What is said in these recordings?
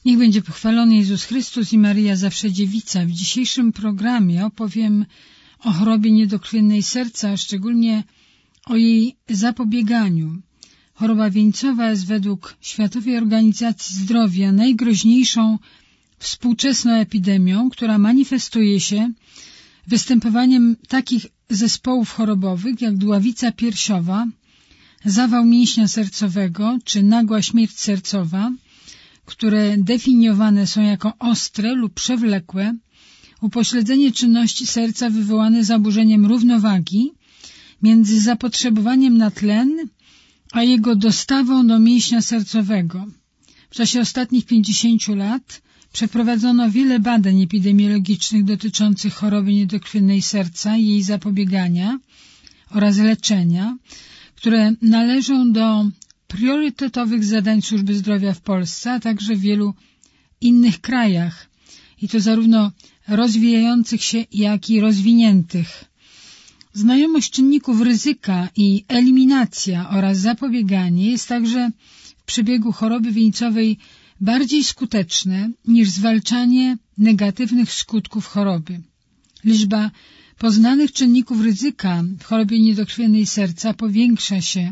Niech będzie pochwalony Jezus Chrystus i Maryja Zawsze Dziewica. W dzisiejszym programie opowiem o chorobie niedokrwiennej serca, a szczególnie o jej zapobieganiu. Choroba wieńcowa jest według Światowej Organizacji Zdrowia najgroźniejszą współczesną epidemią, która manifestuje się występowaniem takich zespołów chorobowych jak dławica piersiowa, zawał mięśnia sercowego czy nagła śmierć sercowa, które definiowane są jako ostre lub przewlekłe, upośledzenie czynności serca wywołane zaburzeniem równowagi między zapotrzebowaniem na tlen a jego dostawą do mięśnia sercowego. W czasie ostatnich 50 lat przeprowadzono wiele badań epidemiologicznych dotyczących choroby niedokrwiennej serca i jej zapobiegania oraz leczenia, które należą do priorytetowych zadań służby zdrowia w Polsce, a także w wielu innych krajach, i to zarówno rozwijających się, jak i rozwiniętych. Znajomość czynników ryzyka i eliminacja oraz zapobieganie jest także w przebiegu choroby wieńcowej bardziej skuteczne niż zwalczanie negatywnych skutków choroby. Liczba poznanych czynników ryzyka w chorobie niedokrwiennej serca powiększa się,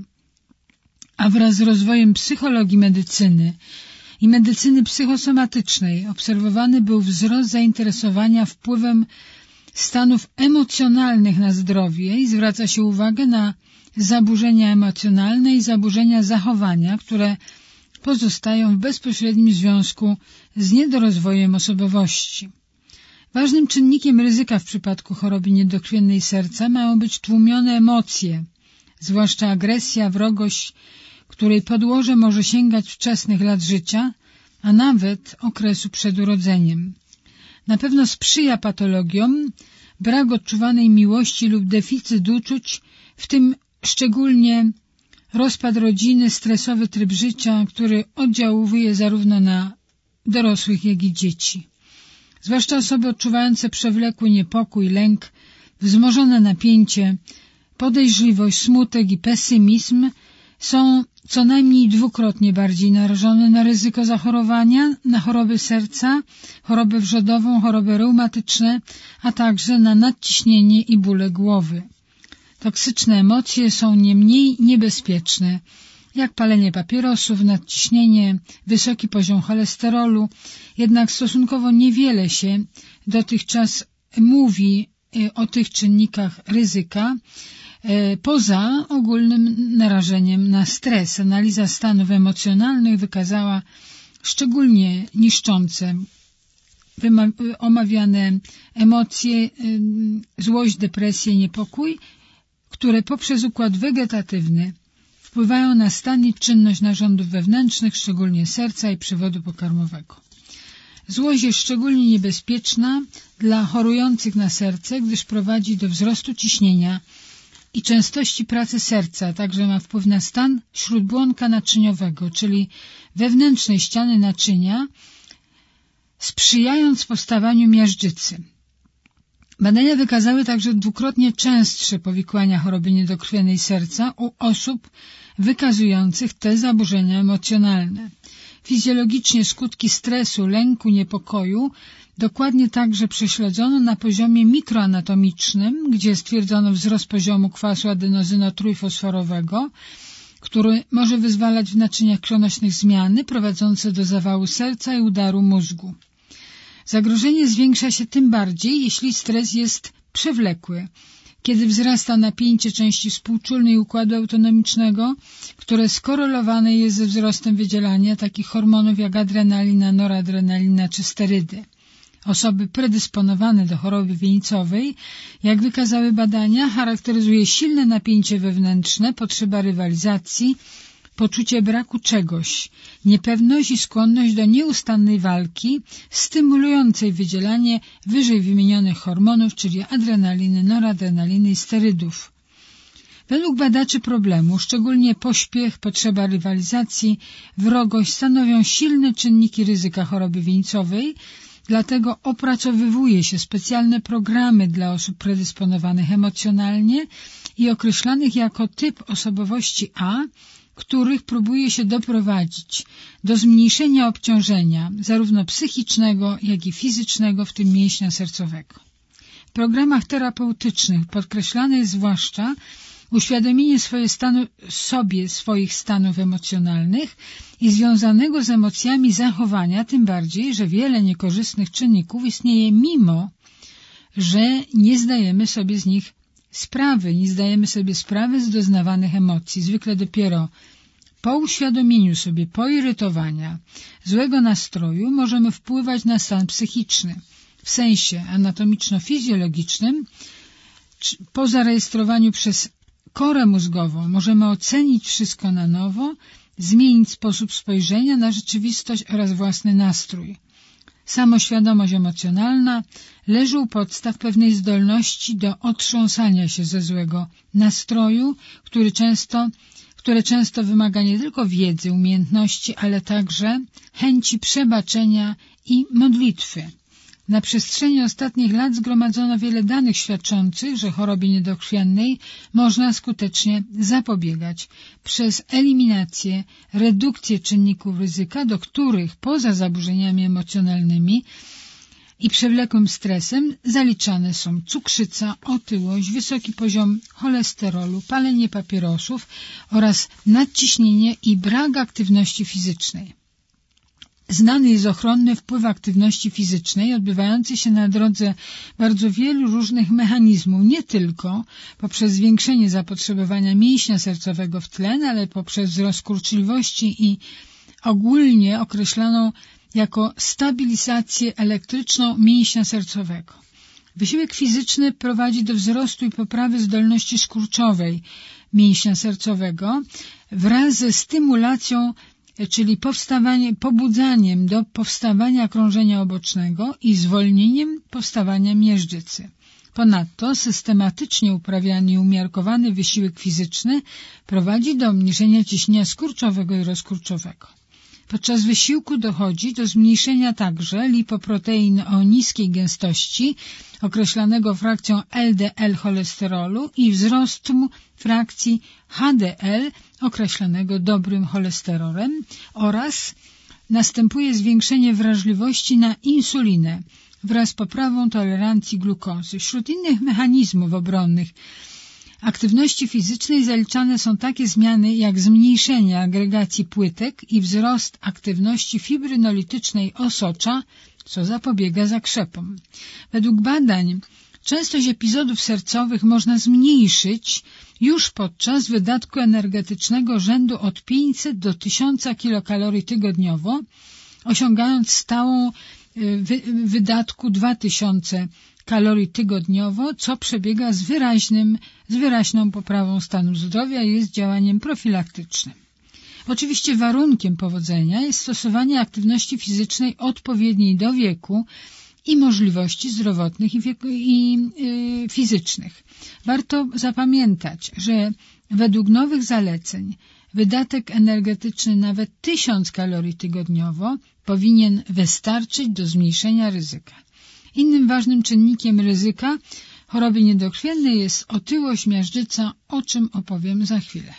a wraz z rozwojem psychologii medycyny i medycyny psychosomatycznej obserwowany był wzrost zainteresowania wpływem stanów emocjonalnych na zdrowie i zwraca się uwagę na zaburzenia emocjonalne i zaburzenia zachowania, które pozostają w bezpośrednim związku z niedorozwojem osobowości. Ważnym czynnikiem ryzyka w przypadku choroby niedokrwiennej serca mają być tłumione emocje, zwłaszcza agresja, wrogość, której podłoże może sięgać wczesnych lat życia, a nawet okresu przed urodzeniem. Na pewno sprzyja patologiom brak odczuwanej miłości lub deficyt uczuć, w tym szczególnie rozpad rodziny, stresowy tryb życia, który oddziałuje zarówno na dorosłych, jak i dzieci. Zwłaszcza osoby odczuwające przewlekły niepokój, lęk, wzmożone napięcie, podejrzliwość, smutek i pesymizm są co najmniej dwukrotnie bardziej narażone na ryzyko zachorowania, na choroby serca, chorobę wrzodową, choroby reumatyczne, a także na nadciśnienie i bóle głowy. Toksyczne emocje są nie mniej niebezpieczne, jak palenie papierosów, nadciśnienie, wysoki poziom cholesterolu, jednak stosunkowo niewiele się dotychczas mówi o tych czynnikach ryzyka, poza ogólnym narażeniem na stres. Analiza stanów emocjonalnych wykazała szczególnie niszczące omawiane emocje, złość, depresję, niepokój, które poprzez układ wegetatywny wpływają na stan i czynność narządów wewnętrznych, szczególnie serca i przewodu pokarmowego. Złość jest szczególnie niebezpieczna dla chorujących na serce, gdyż prowadzi do wzrostu ciśnienia i częstości pracy serca, także ma wpływ na stan śródbłonka naczyniowego, czyli wewnętrznej ściany naczynia, sprzyjając powstawaniu miażdżycy. Badania wykazały także dwukrotnie częstsze powikłania choroby niedokrwiennej serca u osób wykazujących te zaburzenia emocjonalne. Fizjologicznie skutki stresu, lęku, niepokoju dokładnie także prześledzono na poziomie mikroanatomicznym, gdzie stwierdzono wzrost poziomu kwasu adenozynotrójfosforowego, który może wyzwalać w naczyniach krwionośnych zmiany prowadzące do zawału serca i udaru mózgu. Zagrożenie zwiększa się tym bardziej, jeśli stres jest przewlekły, kiedy wzrasta napięcie części współczulnej układu autonomicznego, które skorelowane jest ze wzrostem wydzielania takich hormonów jak adrenalina, noradrenalina czy sterydy. Osoby predysponowane do choroby wieńcowej, jak wykazały badania, charakteryzuje silne napięcie wewnętrzne, potrzeba rywalizacji, poczucie braku czegoś, niepewność i skłonność do nieustannej walki, stymulującej wydzielanie wyżej wymienionych hormonów, czyli adrenaliny, noradrenaliny i sterydów. Według badaczy problemu, szczególnie pośpiech, potrzeba rywalizacji, wrogość stanowią silne czynniki ryzyka choroby wieńcowej, dlatego opracowywuje się specjalne programy dla osób predysponowanych emocjonalnie i określanych jako typ osobowości A których próbuje się doprowadzić do zmniejszenia obciążenia zarówno psychicznego, jak i fizycznego, w tym mięśnia sercowego. W programach terapeutycznych podkreślane jest zwłaszcza uświadomienie swoich stanów emocjonalnych i związanego z emocjami zachowania, tym bardziej, że wiele niekorzystnych czynników istnieje, mimo że nie zdajemy sobie z nich sprawy, nie zdajemy sobie sprawy z doznawanych emocji. Zwykle dopiero po uświadomieniu sobie poirytowania, złego nastroju możemy wpływać na stan psychiczny. W sensie anatomiczno-fizjologicznym, po zarejestrowaniu przez korę mózgową możemy ocenić wszystko na nowo, zmienić sposób spojrzenia na rzeczywistość oraz własny nastrój. Samoświadomość emocjonalna leży u podstaw pewnej zdolności do otrząsania się ze złego nastroju, które często wymaga nie tylko wiedzy, umiejętności, ale także chęci przebaczenia i modlitwy. Na przestrzeni ostatnich lat zgromadzono wiele danych świadczących, że chorobie niedokrwiennej można skutecznie zapobiegać przez eliminację, redukcję czynników ryzyka, do których poza zaburzeniami emocjonalnymi i przewlekłym stresem zaliczane są cukrzyca, otyłość, wysoki poziom cholesterolu, palenie papierosów oraz nadciśnienie i brak aktywności fizycznej. Znany jest ochronny wpływ aktywności fizycznej odbywający się na drodze bardzo wielu różnych mechanizmów, nie tylko poprzez zwiększenie zapotrzebowania mięśnia sercowego w tlen, ale poprzez wzrost kurczliwości i ogólnie określaną jako stabilizację elektryczną mięśnia sercowego. Wysiłek fizyczny prowadzi do wzrostu i poprawy zdolności skurczowej mięśnia sercowego wraz ze stymulacją, czyli pobudzaniem do powstawania krążenia obocznego i zwolnieniem powstawania miażdżycy. Ponadto systematycznie uprawiany i umiarkowany wysiłek fizyczny prowadzi do obniżenia ciśnienia skurczowego i rozkurczowego. Podczas wysiłku dochodzi do zmniejszenia także lipoprotein o niskiej gęstości, określanego frakcją LDL cholesterolu, i wzrostu frakcji HDL, określanego dobrym cholesterolem, oraz następuje zwiększenie wrażliwości na insulinę wraz z poprawą tolerancji glukozy. Wśród innych mechanizmów obronnych aktywności fizycznej zaliczane są takie zmiany jak zmniejszenie agregacji płytek i wzrost aktywności fibrynolitycznej osocza, co zapobiega zakrzepom. Według badań częstość epizodów sercowych można zmniejszyć już podczas wydatku energetycznego rzędu od 500 do 1000 kilokalorii tygodniowo, osiągając stałą wydatku 2000 kalorii tygodniowo, co przebiega z wyraźną poprawą stanu zdrowia i jest działaniem profilaktycznym. Oczywiście warunkiem powodzenia jest stosowanie aktywności fizycznej odpowiedniej do wieku i możliwości zdrowotnych i fizycznych. Warto zapamiętać, że według nowych zaleceń wydatek energetyczny nawet 1000 kalorii tygodniowo powinien wystarczyć do zmniejszenia ryzyka. Innym ważnym czynnikiem ryzyka choroby niedokrwiennej jest otyłość, miażdżyca, o czym opowiem za chwilę.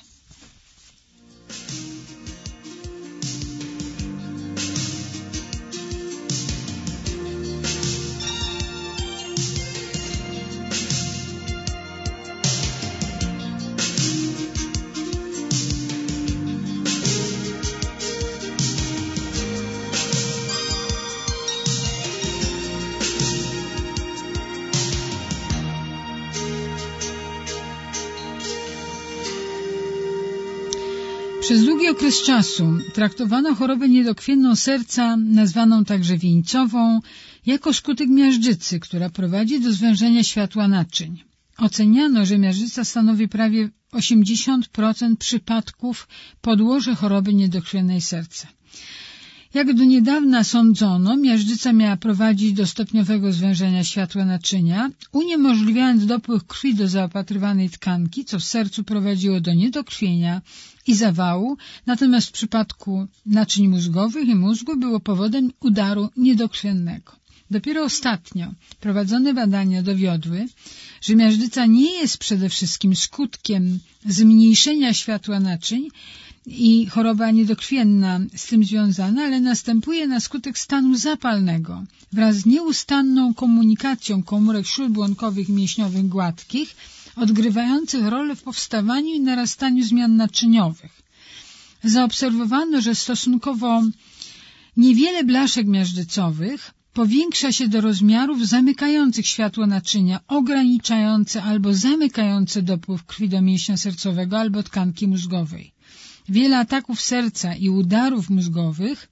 Przez długi okres czasu traktowano chorobę niedokrwienną serca, nazwaną także wieńcową, jako skutek miażdżycy, która prowadzi do zwężenia światła naczyń. Oceniano, że miażdżyca stanowi prawie 80% przypadków podłoża choroby niedokrwiennej serca. Jak do niedawna sądzono, miażdżyca miała prowadzić do stopniowego zwężenia światła naczynia, uniemożliwiając dopływ krwi do zaopatrywanej tkanki, co w sercu prowadziło do niedokrwienia i zawału, natomiast w przypadku naczyń mózgowych i mózgu było powodem udaru niedokrwiennego. Dopiero ostatnio prowadzone badania dowiodły, że miażdżyca nie jest przede wszystkim skutkiem zmniejszenia światła naczyń, i choroba niedokrwienna z tym związana, ale następuje na skutek stanu zapalnego wraz z nieustanną komunikacją komórek śródbłonkowych i mięśniowych gładkich, odgrywających rolę w powstawaniu i narastaniu zmian naczyniowych. Zaobserwowano, że stosunkowo niewiele blaszek miażdżycowych powiększa się do rozmiarów zamykających światło naczynia, ograniczające albo zamykające dopływ krwi do mięśnia sercowego albo tkanki mózgowej. Wiele ataków serca i udarów mózgowych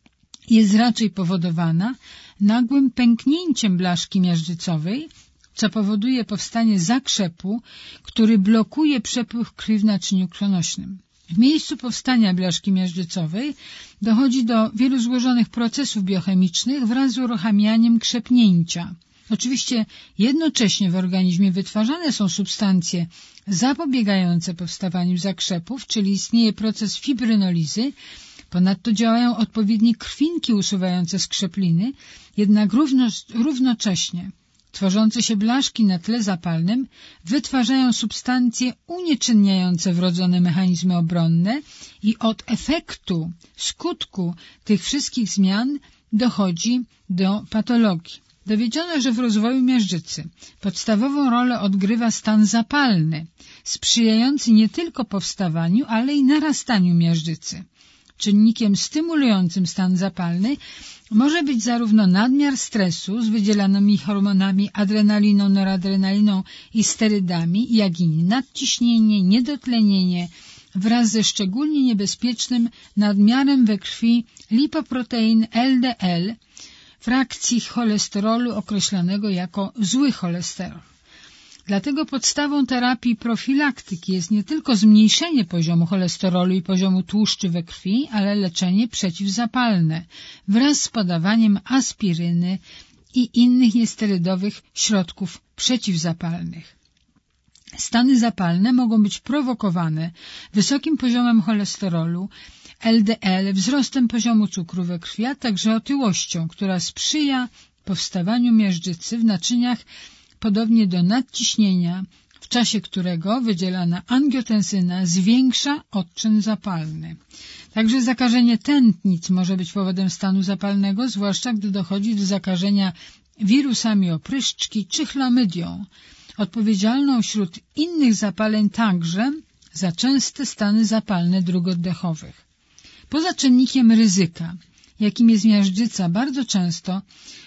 jest raczej powodowana nagłym pęknięciem blaszki miażdżycowej, co powoduje powstanie zakrzepu, który blokuje przepływ krwi w naczyniu krwionośnym. W miejscu powstania blaszki miażdżycowej dochodzi do wielu złożonych procesów biochemicznych wraz z uruchamianiem krzepnięcia. Oczywiście jednocześnie w organizmie wytwarzane są substancje zapobiegające powstawaniu zakrzepów, czyli istnieje proces fibrynolizy, ponadto działają odpowiednie krwinki usuwające skrzepliny, jednak równocześnie tworzące się blaszki na tle zapalnym wytwarzają substancje unieczynniające wrodzone mechanizmy obronne i od efektu, skutku tych wszystkich zmian dochodzi do patologii. Dowiedziono, że w rozwoju miażdżycy podstawową rolę odgrywa stan zapalny, sprzyjający nie tylko powstawaniu, ale i narastaniu miażdżycy. Czynnikiem stymulującym stan zapalny może być zarówno nadmiar stresu z wydzielanymi hormonami adrenaliną, noradrenaliną i sterydami, jak i nadciśnienie, niedotlenienie wraz ze szczególnie niebezpiecznym nadmiarem we krwi lipoprotein LDL, frakcji cholesterolu określanego jako zły cholesterol. Dlatego podstawą terapii profilaktyki jest nie tylko zmniejszenie poziomu cholesterolu i poziomu tłuszczy we krwi, ale leczenie przeciwzapalne wraz z podawaniem aspiryny i innych niesterydowych środków przeciwzapalnych. Stany zapalne mogą być prowokowane wysokim poziomem cholesterolu, LDL, wzrostem poziomu cukru we krwi, a także otyłością, która sprzyja powstawaniu miażdżycy w naczyniach podobnie do nadciśnienia, w czasie którego wydzielana angiotensyna zwiększa odczyn zapalny. Także zakażenie tętnic może być powodem stanu zapalnego, zwłaszcza gdy dochodzi do zakażenia wirusami opryszczki czy chlamydią, odpowiedzialną wśród innych zapaleń także za częste stany zapalne dróg oddechowych. Poza czynnikiem ryzyka, jakim jest miażdżyca, bardzo często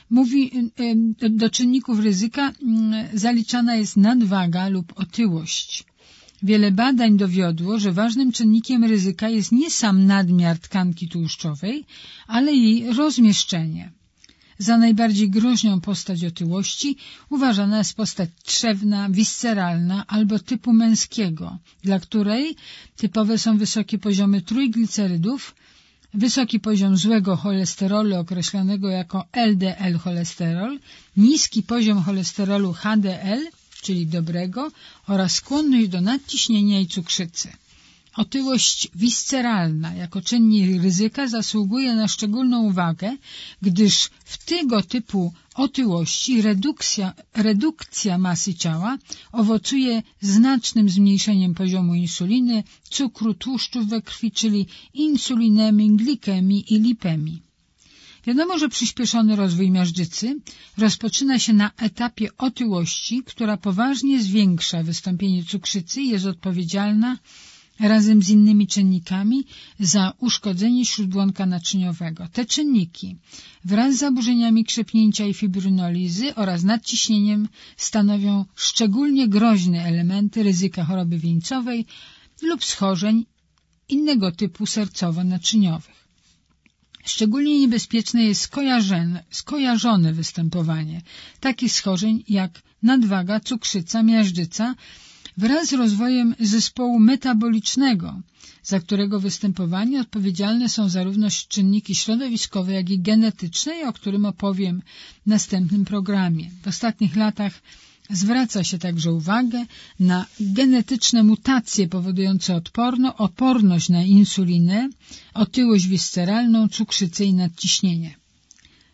do czynników ryzyka zaliczana jest nadwaga lub otyłość. Wiele badań dowiodło, że ważnym czynnikiem ryzyka jest nie sam nadmiar tkanki tłuszczowej, ale jej rozmieszczenie. Za najbardziej groźną postać otyłości uważana jest postać trzewna, visceralna albo typu męskiego, dla której typowe są wysokie poziomy trójglicerydów, wysoki poziom złego cholesterolu określanego jako LDL cholesterol, niski poziom cholesterolu HDL, czyli dobrego, oraz skłonność do nadciśnienia i cukrzycy. Otyłość visceralna jako czynnik ryzyka zasługuje na szczególną uwagę, gdyż w tego typu otyłości redukcja masy ciała owocuje znacznym zmniejszeniem poziomu insuliny, cukru, tłuszczów we krwi, czyli insulinemii, glikemii i lipemii. Wiadomo, że przyspieszony rozwój miażdżycy rozpoczyna się na etapie otyłości, która poważnie zwiększa wystąpienie cukrzycy i jest odpowiedzialna razem z innymi czynnikami za uszkodzenie śródbłonka naczyniowego. Te czynniki wraz z zaburzeniami krzepnięcia i fibrynolizy oraz nadciśnieniem stanowią szczególnie groźne elementy ryzyka choroby wieńcowej lub schorzeń innego typu sercowo-naczyniowych. Szczególnie niebezpieczne jest skojarzone występowanie takich schorzeń jak nadwaga, cukrzyca, miażdżyca wraz z rozwojem zespołu metabolicznego, za którego występowanie odpowiedzialne są zarówno czynniki środowiskowe, jak i genetyczne, o którym opowiem w następnym programie. W ostatnich latach zwraca się także uwagę na genetyczne mutacje powodujące oporność na insulinę, otyłość visceralną, cukrzycę i nadciśnienie.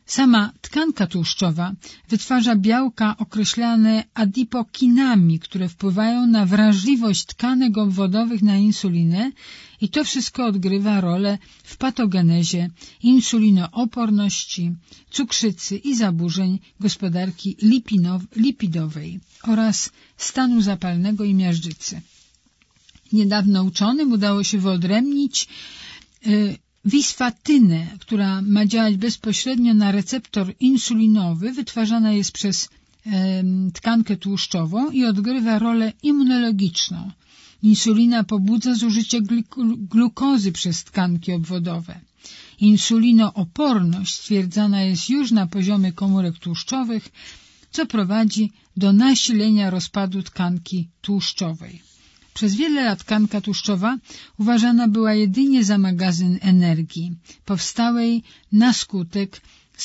Sama tkanka tłuszczowa wytwarza białka określane adipokinami, które wpływają na wrażliwość tkanek obwodowych na insulinę i to wszystko odgrywa rolę w patogenezie insulinooporności, cukrzycy i zaburzeń gospodarki lipidowej oraz stanu zapalnego i miażdżycy. Niedawno uczonym udało się wyodrębnić wisfatynę, która ma działać bezpośrednio na receptor insulinowy, wytwarzana jest przez tkankę tłuszczową i odgrywa rolę immunologiczną. Insulina pobudza zużycie glukozy przez tkanki obwodowe. Insulinooporność stwierdzana jest już na poziomie komórek tłuszczowych, co prowadzi do nasilenia rozpadu tkanki tłuszczowej. Przez wiele lat tkanka tłuszczowa uważana była jedynie za magazyn energii, powstałej na skutek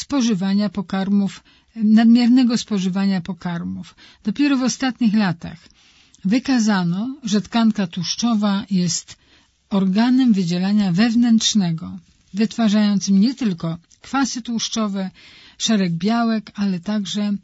nadmiernego spożywania pokarmów. Dopiero w ostatnich latach wykazano, że tkanka tłuszczowa jest organem wydzielania wewnętrznego, wytwarzającym nie tylko kwasy tłuszczowe, szereg białek, ale także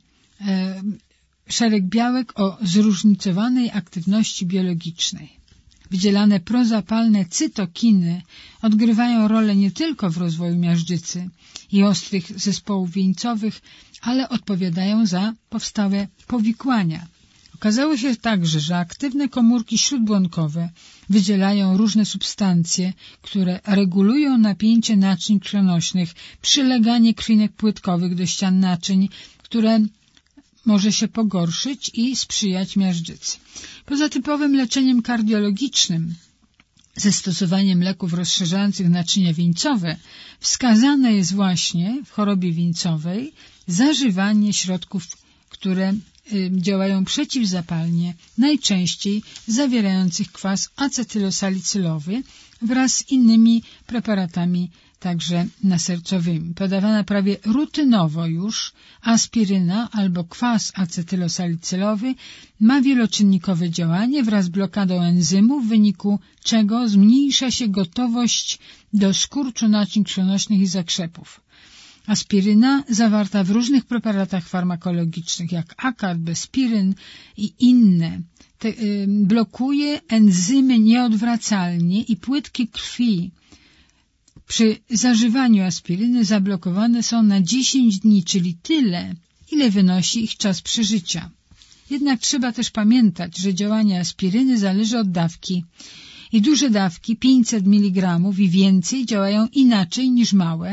szereg białek o zróżnicowanej aktywności biologicznej. Wydzielane prozapalne cytokiny odgrywają rolę nie tylko w rozwoju miażdżycy i ostrych zespołów wieńcowych, ale odpowiadają za powstałe powikłania. Okazało się także, że aktywne komórki śródbłonkowe wydzielają różne substancje, które regulują napięcie naczyń krwionośnych, przyleganie krwinek płytkowych do ścian naczyń, które może się pogorszyć i sprzyjać miażdżycy. Poza typowym leczeniem kardiologicznym ze stosowaniem leków rozszerzających naczynia wieńcowe wskazane jest właśnie w chorobie wieńcowej zażywanie środków, które działają przeciwzapalnie, najczęściej zawierających kwas acetylosalicylowy wraz z innymi preparatami także nasercowymi. Podawana prawie rutynowo już aspiryna albo kwas acetylosalicylowy ma wieloczynnikowe działanie wraz z blokadą enzymu, w wyniku czego zmniejsza się gotowość do skurczu naczyń krwionośnych i zakrzepów. Aspiryna zawarta w różnych preparatach farmakologicznych jak akard, bespiryn i inne blokuje enzymy nieodwracalnie i płytki krwi przy zażywaniu aspiryny zablokowane są na 10 dni, czyli tyle, ile wynosi ich czas przeżycia. Jednak trzeba też pamiętać, że działanie aspiryny zależy od dawki i duże dawki 500 mg i więcej działają inaczej niż małe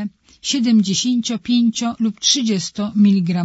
75 lub 30 mg.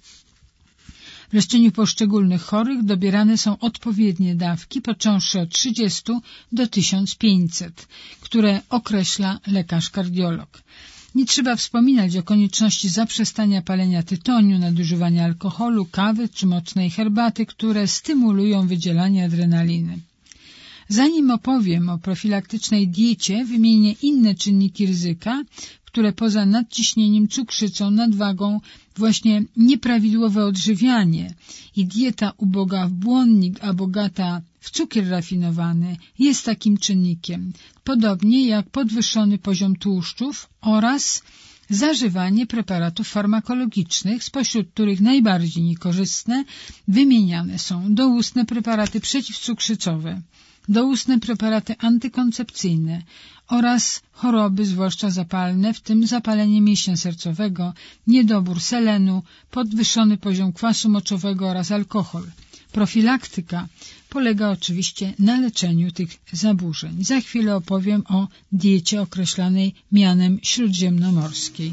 W leczeniu poszczególnych chorych dobierane są odpowiednie dawki, począwszy od 30 do 1500, które określa lekarz kardiolog. Nie trzeba wspominać o konieczności zaprzestania palenia tytoniu, nadużywania alkoholu, kawy czy mocnej herbaty, które stymulują wydzielanie adrenaliny. Zanim opowiem o profilaktycznej diecie, wymienię inne czynniki ryzyka, które poza nadciśnieniem, cukrzycą, nadwagą, właśnie nieprawidłowe odżywianie i dieta uboga w błonnik, a bogata w cukier rafinowany jest takim czynnikiem, podobnie jak podwyższony poziom tłuszczów oraz zażywanie preparatów farmakologicznych, spośród których najbardziej niekorzystne wymieniane są doustne preparaty przeciwcukrzycowe, doustne preparaty antykoncepcyjne oraz choroby, zwłaszcza zapalne, w tym zapalenie mięśnia sercowego, niedobór selenu, podwyższony poziom kwasu moczowego oraz alkohol. Profilaktyka polega oczywiście na leczeniu tych zaburzeń. Za chwilę opowiem o diecie określanej mianem śródziemnomorskiej.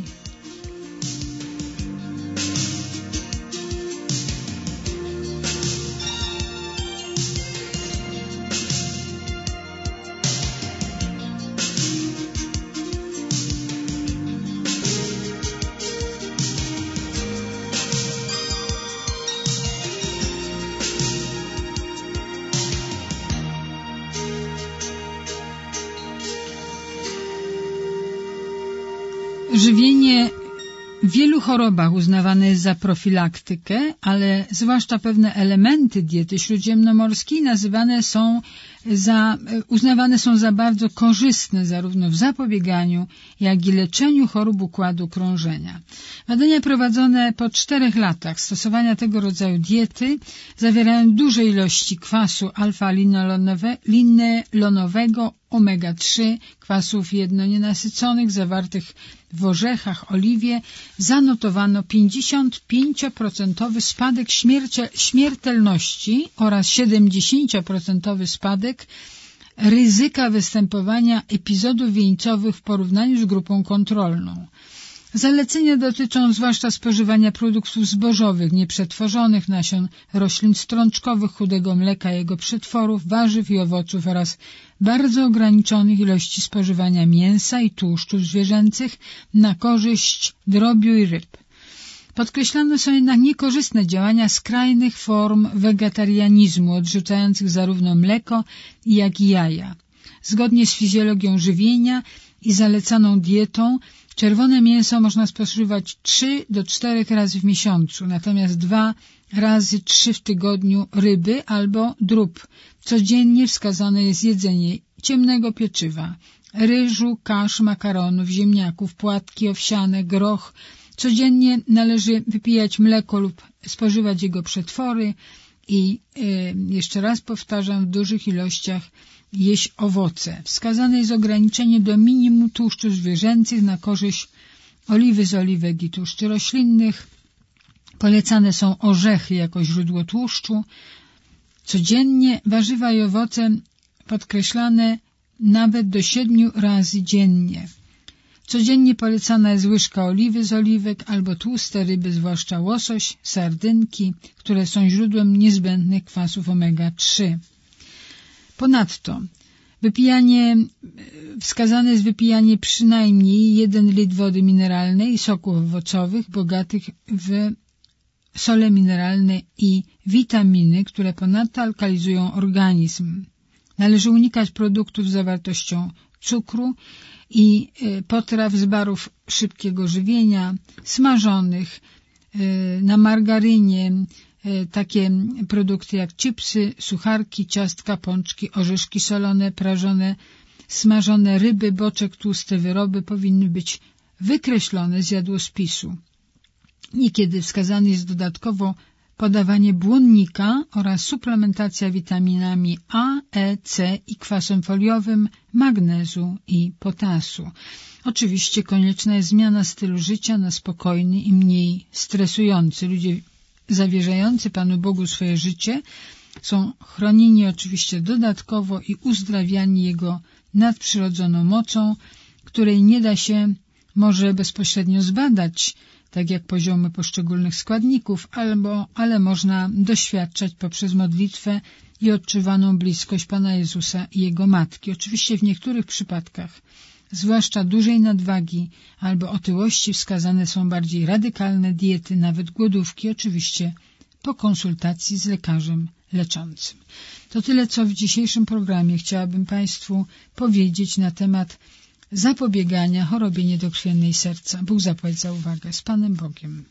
Żywienie w wielu chorobach uznawane jest za profilaktykę, ale zwłaszcza pewne elementy diety śródziemnomorskiej nazywane są uznawane są za bardzo korzystne zarówno w zapobieganiu, jak i leczeniu chorób układu krążenia. Badania prowadzone po 4 latach stosowania tego rodzaju diety zawierają duże ilości kwasu alfa-linolonowego, omega-3, kwasów jednonienasyconych zawartych w orzechach, oliwie. Zanotowano 55% spadek śmiertelności oraz 70% spadek ryzyka występowania epizodów wieńcowych w porównaniu z grupą kontrolną. Zalecenia dotyczą zwłaszcza spożywania produktów zbożowych, nieprzetworzonych, nasion roślin strączkowych, chudego mleka, jego przetworów, warzyw i owoców oraz bardzo ograniczonych ilości spożywania mięsa i tłuszczów zwierzęcych na korzyść drobiu i ryb. Podkreślane są jednak niekorzystne działania skrajnych form wegetarianizmu, odrzucających zarówno mleko, jak i jaja. Zgodnie z fizjologią żywienia i zalecaną dietą czerwone mięso można spożywać 3 do 4 razy w miesiącu, natomiast 2 razy 3 w tygodniu ryby albo drób. Codziennie wskazane jest jedzenie ciemnego pieczywa, ryżu, kasz, makaronów, ziemniaków, płatki owsiane, groch. Codziennie należy wypijać mleko lub spożywać jego przetwory i jeszcze raz powtarzam, w dużych ilościach jeść owoce. Wskazane jest ograniczenie do minimum tłuszczów zwierzęcych na korzyść oliwy z oliwek i tłuszczy roślinnych. Polecane są orzechy jako źródło tłuszczu. Codziennie warzywa i owoce podkreślane nawet do 7 razy dziennie. Codziennie polecana jest łyżka oliwy z oliwek albo tłuste ryby, zwłaszcza łosoś, sardynki, które są źródłem niezbędnych kwasów omega-3. Ponadto wskazane jest wypijanie przynajmniej 1 litr wody mineralnej i soków owocowych bogatych w sole mineralne i witaminy, które ponadto alkalizują organizm. Należy unikać produktów z zawartością cukru i potraw z barów szybkiego żywienia, smażonych na margarynie, takie produkty jak chipsy, sucharki, ciastka, pączki, orzeszki solone, prażone, smażone ryby, boczek, tłuste wyroby powinny być wykreślone z jadłospisu. Niekiedy wskazane jest dodatkowo podawanie błonnika oraz suplementacja witaminami A, E, C i kwasem foliowym, magnezu i potasu. Oczywiście konieczna jest zmiana stylu życia na spokojny i mniej stresujący. Ludzie zawierzający Panu Bogu swoje życie są chronieni oczywiście dodatkowo i uzdrawiani Jego nadprzyrodzoną mocą, której nie da się może bezpośrednio zbadać, tak jak poziomy poszczególnych składników, ale można doświadczać poprzez modlitwę i odczuwaną bliskość Pana Jezusa i Jego Matki. Oczywiście w niektórych przypadkach, zwłaszcza dużej nadwagi albo otyłości, wskazane są bardziej radykalne diety, nawet głodówki, oczywiście po konsultacji z lekarzem leczącym. To tyle, co w dzisiejszym programie chciałabym Państwu powiedzieć na temat zapobiegania chorobie niedokrwiennej serca. Bóg zapłać za uwagę. Z Panem Bogiem.